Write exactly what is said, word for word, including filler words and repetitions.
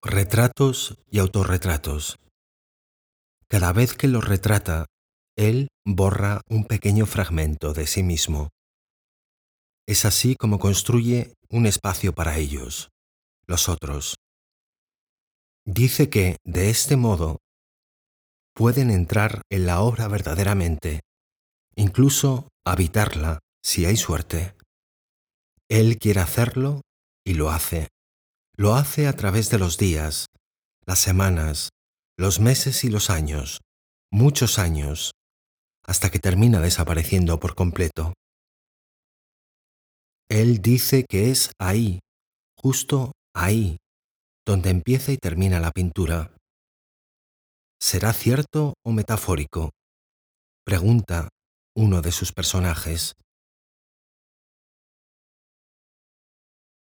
Retratos y autorretratos. Cada vez que los retrata, él borra un pequeño fragmento de sí mismo. Es así como construye un espacio para ellos, los otros. Dice que, de este modo, pueden entrar en la obra verdaderamente, incluso habitarla si hay suerte. Él quiere hacerlo y lo hace. Lo hace a través de los días, las semanas, los meses y los años, muchos años, hasta que termina desapareciendo por completo. Él dice que es ahí, justo ahí, donde empieza y termina la pintura. ¿Será cierto o metafórico?, pregunta uno de sus personajes.